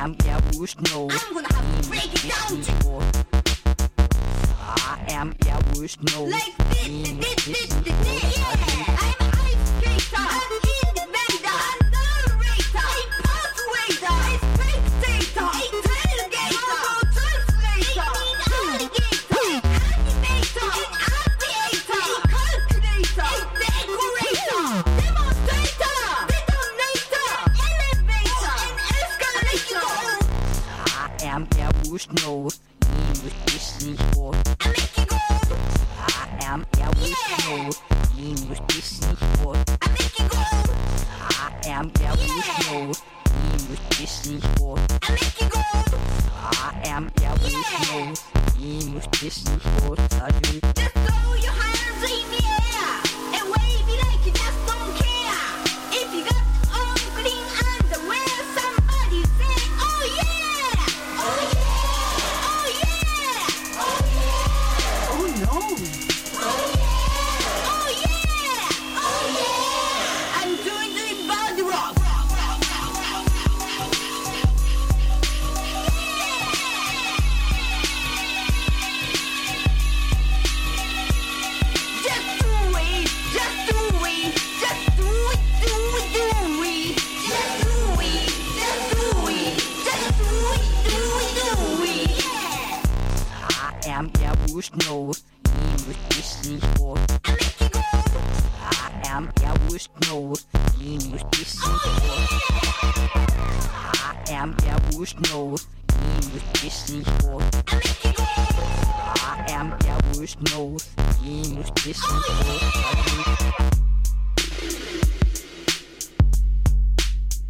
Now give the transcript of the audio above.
am emotional. I'm gonna have to break it down to I am emotional. like this. Yeah, I'm an ice skater, an inventor, an narrator, a persuader, a spectator, a tailgater, a translator, an alligator, an animator, an aviator, a calculator, a decorator, demonstrator, detonator, elevator, an escalator. I am emotional. Emotional. I make you go. I am emotional. Emotional. I make you go. I am emotional. Emotional. I make you go. I am emotional. Emotional. Just throw your hands in the air and wave it like you just don't care. If you got on clean underwear, somebody say, oh yeah! Oh yeah! Oh yeah! Oh yeah! Oh no! Oh yeah! Oh yeah! Oh yeah! I'm doing the body rock. Just do it, just do it, just do it, do it, do it. Just do it, just do it, just do it, do it, do it. Yeah. I am emotional. Emotional. I make you go. I am emotional. Emotional. I am emotional. Emotional. I make you go. I am emotional. Emotional.